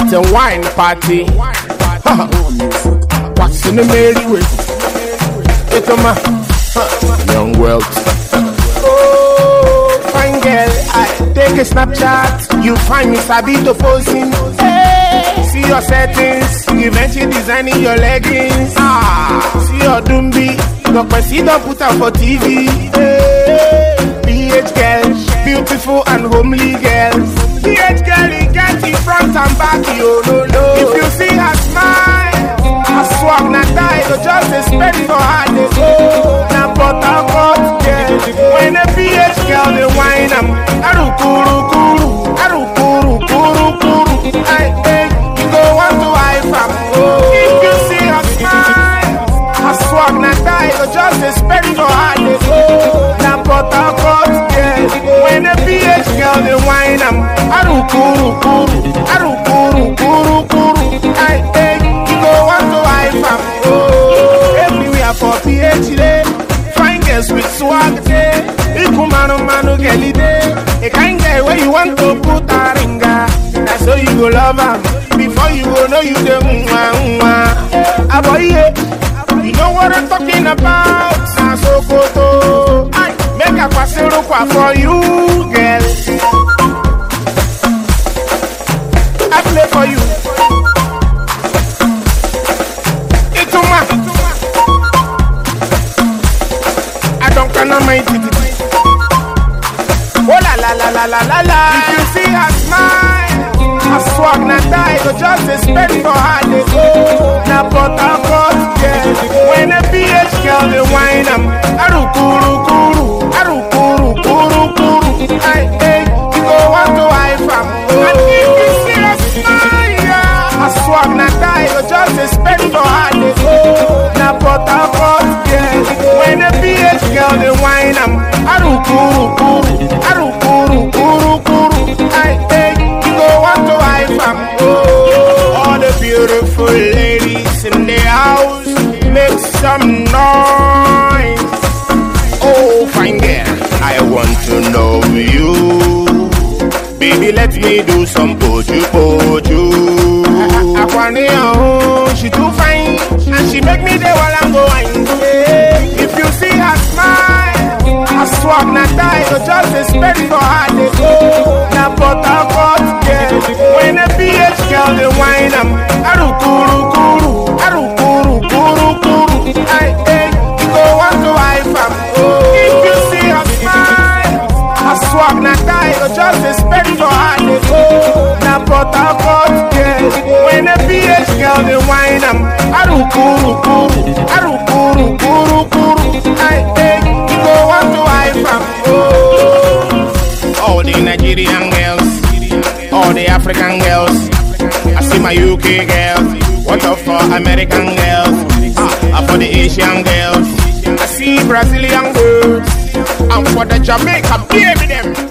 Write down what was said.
It's a wine party. What's in the merry way? It's a young world. Oh, fine girl, I take a Snapchat. You find me sabi to posing. Hey, see your settings. Eventually designing your leggings. See your dumbi. Don't put out for TV. Hey, PH girl, beautiful and homely girls. PH girl, you get in front and back, yo, no. If you see her smile, her swag not die, so just a spend for her, they go. Now but I got girl, when a PH girl, they whine them. Arukuru, kuru, arukuru, kuru, kuru. I think you go want to high fam. If you see her smile, her swag not die, so just a spend for her, they go. Now but I got girl, when a PH girl, they whine them. Arukuru, kuru, arukuru, kuru, kuru. I think you go want to high fam. Everywhere for PH day, fine girls with swag day. Ikumano manu girlie day. A kind guy where you want to put a ringer. That's how you go love her. Before you go know you the aboye. You know what I'm talking about. So photo. Make a kwasero kwa for you, girl. I play for you. It's a man. I don't cannot make it. Oh la la la la la la la. If you see her smile, her swag not die, so just a spend for her they go. Now but I got girl, when a PH girl they whine them. Arukuru kuru, arukuru kuru kuru. I think you go want to high fam. And if you see her smile, her swag not die, so just a spend for her they go. Now but I got girl, when a PH girl they whine them. Arukuru kuru, arukuru kuru kuru. I think you go want to high fam. All the beautiful ladies in the house, make some noise. Oh, fine girl, I want to know you. Baby, let me do some poju poju. She too fine, and she make me the while I'm going. If you see her smile, her swag not die, so just a spend for her they go. Now but I got girl, when a PH girl they whine them. Arukuru kuru, arukuru kuru kuru. I think you go want to high fam. If you see her smile, her swag not die, so just a spend for her they go. Now but I got girl, when a PH girl they whine them. Arukuru kuru, arukuru kuru kuru. I think you go want to high fam. All the Nigerian girls, all the African girls, I see my UK girls. What up for American girls? For the Asian girls, I see Brazilian girls. And for the Jamaica baby them.